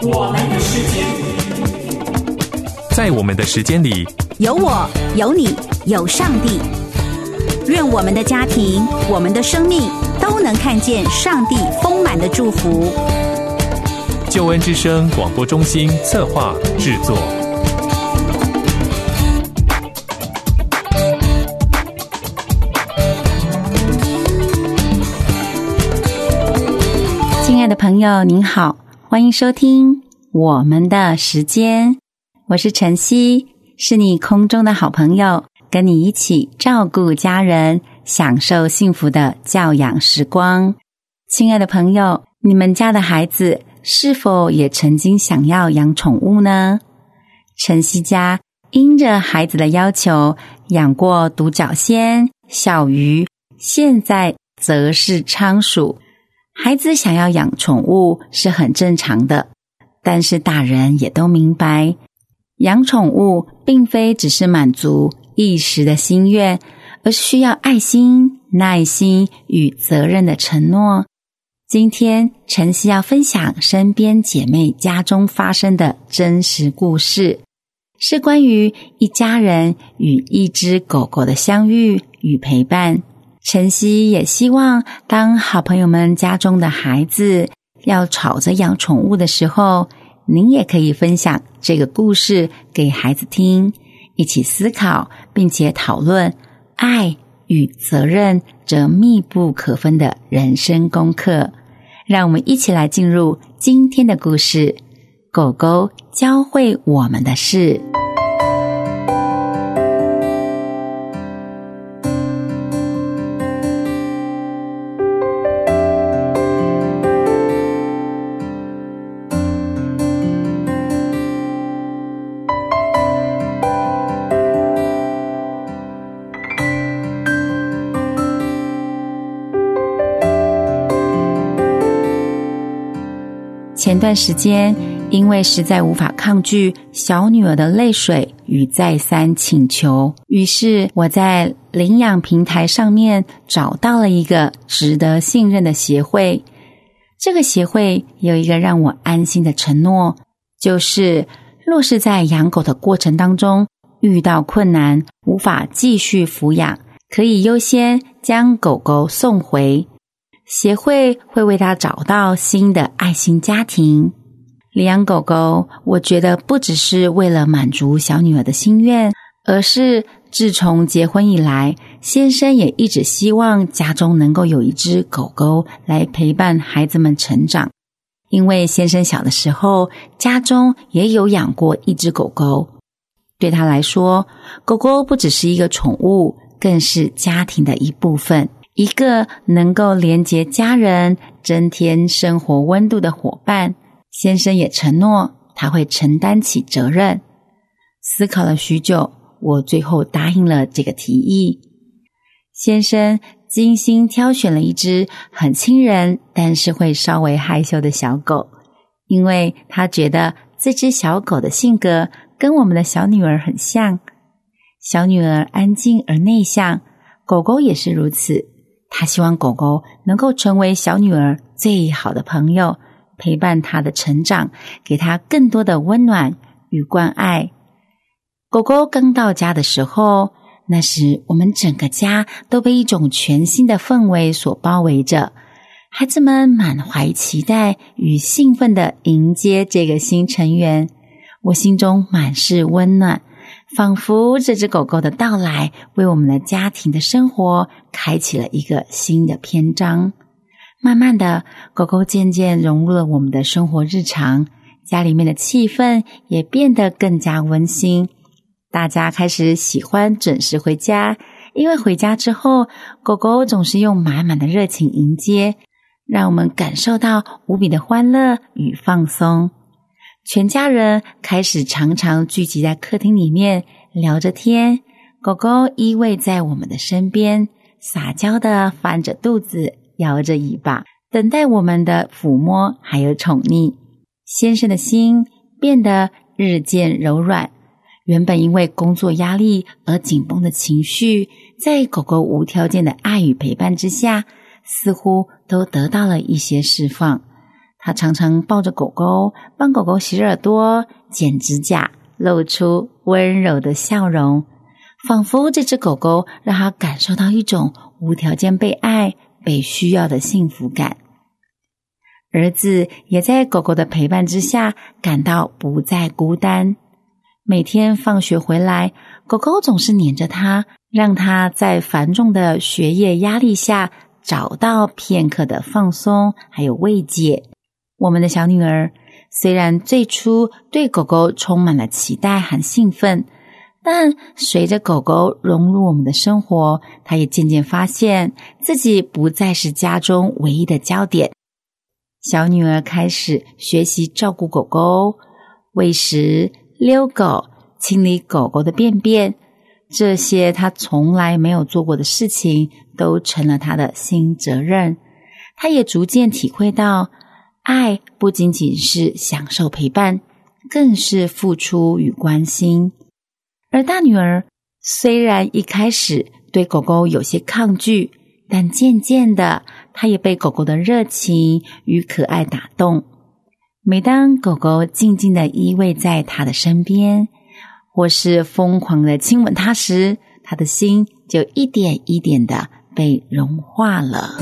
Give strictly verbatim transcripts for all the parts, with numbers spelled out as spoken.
我们的时间， 在我们的时间里， 有我，有你，有上帝。愿我们的家庭，我们的生命都能看见上帝丰满的祝福。 救恩之声广播中心策划制作。 亲爱的朋友您好，欢迎收听我们的时间，我是晨曦，是你空中的好朋友，跟你一起照顾家人，享受幸福的教养时光。亲爱的朋友，你们家的孩子是否也曾经想要养宠物呢？晨曦家因着孩子的要求，养过独角仙、小鱼，现在则是仓鼠。孩子想要养宠物是很正常的，但是大人也都明白，养宠物并非只是满足一时的心愿，而是需要爱心、耐心与责任的承诺。今天晨曦要分享身边姐妹家中发生的真实故事，是关于一家人与一只狗狗的相遇与陪伴。晨曦也希望当好朋友们家中的孩子要吵着养宠物的时候，您也可以分享这个故事给孩子听，一起思考并且讨论爱与责任这密不可分的人生功课。让我们一起来进入今天的故事，狗狗教会我们的事。前段时间，因为实在无法抗拒小女儿的泪水与再三请求，于是我在领养平台上面找到了一个值得信任的协会。这个协会有一个让我安心的承诺，就是若是在养狗的过程当中遇到困难，无法继续抚养，可以优先将狗狗送回。协会会为他找到新的爱心家庭。领养狗狗，我觉得不只是为了满足小女儿的心愿，而是自从结婚以来，先生也一直希望家中能够有一只狗狗来陪伴孩子们成长。因为先生小的时候，家中也有养过一只狗狗，对他来说，狗狗不只是一个宠物，更是家庭的一部分，一个能够连结家人、增添生活温度的伙伴。先生也承诺他会承担起责任。思考了许久，我最后答应了这个提议。先生精心挑选了一只很亲人，但是会稍微害羞的小狗，因为他觉得这只小狗的性格跟我们的小女儿很像。小女儿安静而内向，狗狗也是如此。他希望狗狗能够成为小女儿最好的朋友，陪伴她的成长，给她更多的温暖与关爱。狗狗刚到家的时候，那时我们整个家都被一种全新的氛围所包围着，孩子们满怀期待与兴奋地迎接这个新成员，我心中满是温暖，仿佛这只狗狗的到来为我们的家庭的生活开启了一个新的篇章。慢慢的，狗狗渐渐融入了我们的生活日常，家里面的气氛也变得更加温馨。大家开始喜欢准时回家，因为回家之后，狗狗总是用满满的热情迎接，让我们感受到无比的欢乐与放松。全家人开始常常聚集在客厅里面聊着天，狗狗依偎在我们的身边，撒娇地翻着肚子，摇着尾巴，等待我们的抚摸还有宠溺。先生的心变得日渐柔软，原本因为工作压力而紧绷的情绪，在狗狗无条件的爱与陪伴之下，似乎都得到了一些释放。 他常常抱着狗狗，帮狗狗洗耳朵、剪指甲，露出温柔的笑容，仿佛这只狗狗让他感受到一种无条件被爱、被需要的幸福感。儿子也在狗狗的陪伴之下感到不再孤单。每天放学回来，狗狗总是黏着他，让他在繁重的学业压力下找到片刻的放松还有慰藉。我们的小女儿虽然最初对狗狗充满了期待和兴奋，但随着狗狗融入我们的生活，她也渐渐发现自己不再是家中唯一的焦点。小女儿开始学习照顾狗狗，喂食、遛狗、清理狗狗的便便，这些她从来没有做过的事情都成了她的新责任。她也逐渐体会到，爱不仅仅是享受陪伴，更是付出与关心。而大女儿虽然一开始对狗狗有些抗拒，但渐渐的，她也被狗狗的热情与可爱打动。每当狗狗静静地依偎在她的身边，或是疯狂地亲吻她时，她的心就一点一点地被融化了。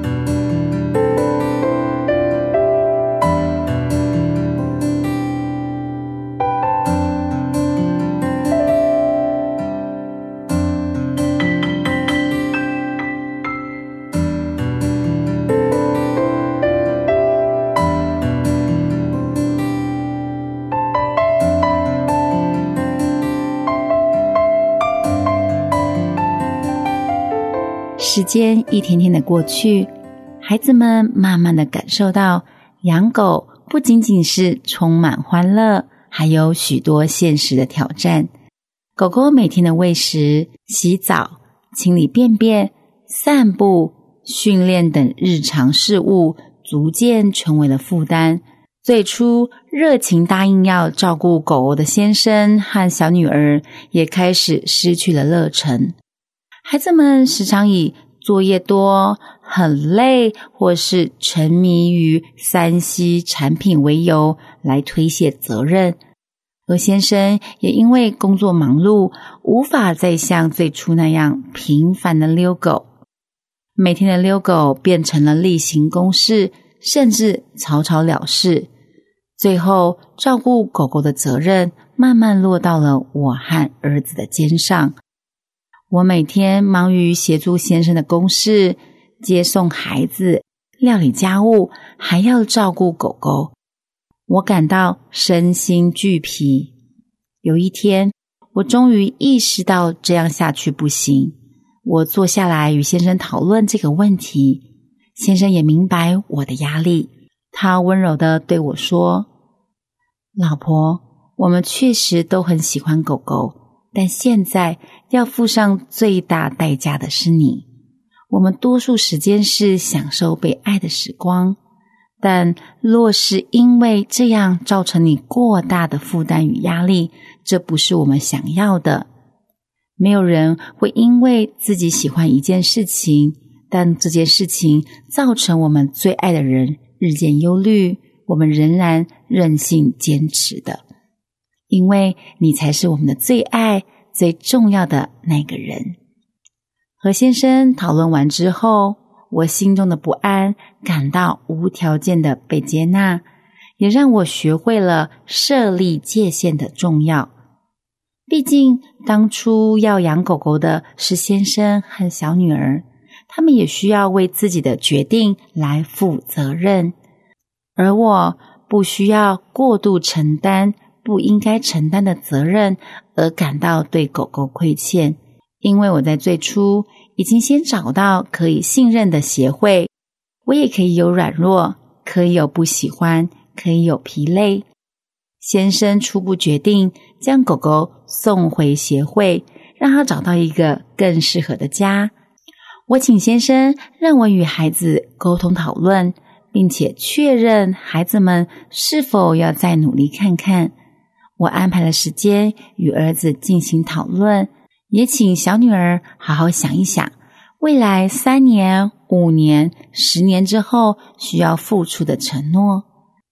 时间一天天的过去，孩子们慢慢的感受到，养狗不仅仅是充满欢乐，还有许多现实的挑战。狗狗每天的喂食、洗澡、清理便便、散步、训练等日常事务逐渐成为了负担。最初热情答应要照顾狗狗的先生和小女儿也开始失去了热忱。孩子们时常以作业多、很累或是沉迷于三 C 产品为由来推卸责任，而先生也因为工作忙碌，无法再像最初那样频繁的遛狗。每天的遛狗变成了例行公事，甚至草草了事。最后，照顾狗狗的责任慢慢落到了我和儿子的肩上。我每天忙于协助先生的公事，接送孩子，料理家务，还要照顾狗狗，我感到身心俱疲。有一天，我终于意识到这样下去不行。我坐下来与先生讨论这个问题，先生也明白我的压力。他温柔地对我说：“老婆，我们确实都很喜欢狗狗，但现在要付上最大代价的是你。我们多数时间是享受被爱的时光，但若是因为这样造成你过大的负担与压力，这不是我们想要的。没有人会因为自己喜欢一件事情，但这件事情造成我们最爱的人日渐忧虑，我们仍然任性坚持的。因为你才是我们的最爱、最重要的那个人。”和先生讨论完之后，我心中的不安感到无条件的被接纳，也让我学会了设立界限的重要。毕竟当初要养狗狗的是先生和小女儿，他们也需要为自己的决定来负责任，而我不需要过度承担不应该承担的责任而感到对狗狗亏欠。因为我在最初已经先找到可以信任的协会，我也可以有软弱，可以有不喜欢，可以有疲累。先生初步决定将狗狗送回协会，让他找到一个更适合的家。我请先生让我与孩子沟通讨论，并且确认孩子们是否要再努力看看。我安排了时间与儿子进行讨论，也请小女儿好好想一想，未来三年、五年、十年之后需要付出的承诺。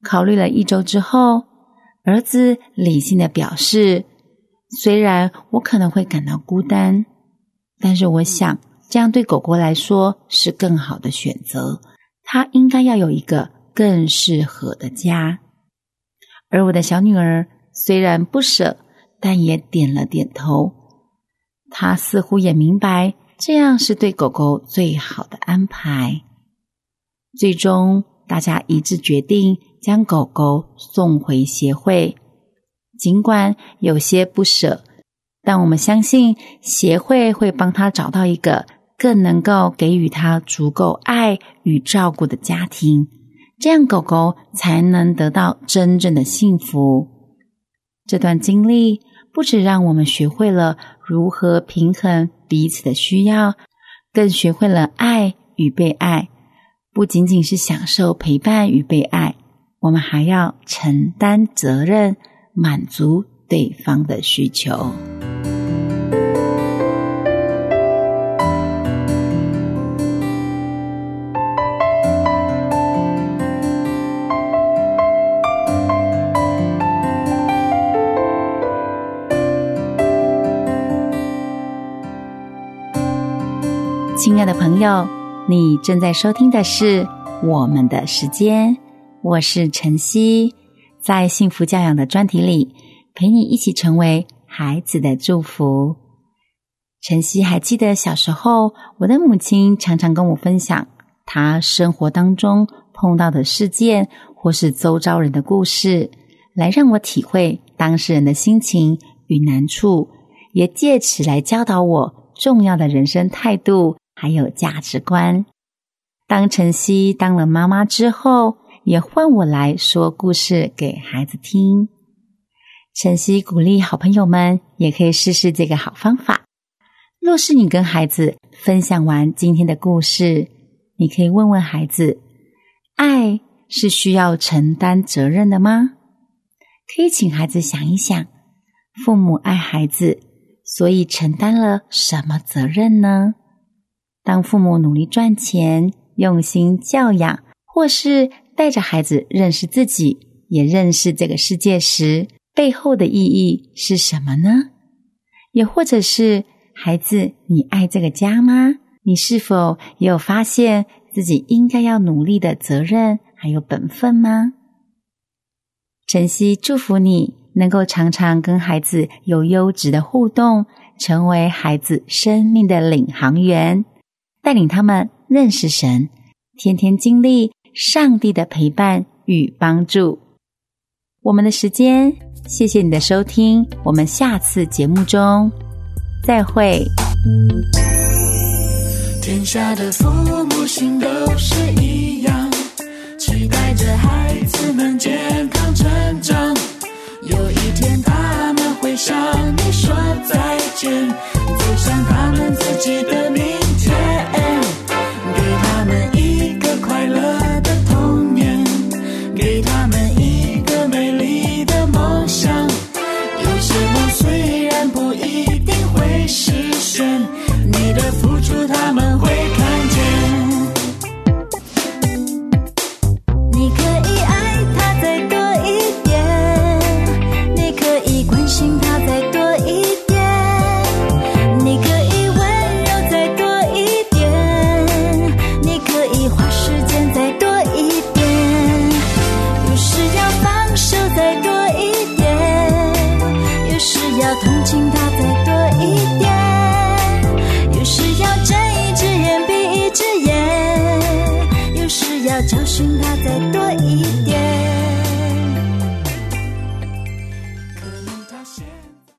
考虑了一周之后，儿子理性的表示，虽然我可能会感到孤单，但是我想这样对狗狗来说是更好的选择，它应该要有一个更适合的家。而我的小女儿虽然不舍，但也点了点头，她似乎也明白这样是对狗狗最好的安排。最终大家一致决定将狗狗送回协会，尽管有些不舍，但我们相信协会会帮他找到一个更能够给予他足够爱与照顾的家庭，这样狗狗才能得到真正的幸福。这段经历不只让我们学会了如何平衡彼此的需要，更学会了爱与被爱。不仅仅是享受陪伴与被爱，我们还要承担责任，满足对方的需求。亲爱的朋友，你正在收听的是我们的时间，我是晨曦，在幸福教养的专题里，陪你一起成为孩子的祝福。晨曦还记得小时候，我的母亲常常跟我分享她生活当中碰到的事件或是周遭人的故事，来让我体会当事人的心情与难处，也借此来教导我重要的人生态度还有价值观。当晨曦当了妈妈之后，也换我来说故事给孩子听。晨曦鼓励好朋友们也可以试试这个好方法。若是你跟孩子分享完今天的故事，你可以问问孩子，爱是需要承担责任的吗？可以请孩子想一想，父母爱孩子，所以承担了什么责任呢？当父母努力赚钱，用心教养，或是带着孩子认识自己，也认识这个世界时，背后的意义是什么呢？也或者是，孩子，你爱这个家吗？你是否也有发现自己应该要努力的责任还有本分吗？晨曦祝福你能够常常跟孩子有优质的互动，成为孩子生命的领航员，带领他们认识神，天天经历上帝的陪伴与帮助。我们的时间，谢谢你的收听，我们下次节目中再会。 天下的父母心都是一样，期待着孩子们健康成长，有一天他们会向你说再见，走向他们自己的明天，给他们一个快乐的童年，给他们一个美丽的梦想。有些梦虽然不一定会实现，你的付出他们会看见。你可以爱他再多一点，你可以关心他再多一点，你可以温柔再多一点，你可以花时间再多一点，有时要放手再多一点，有时要同情他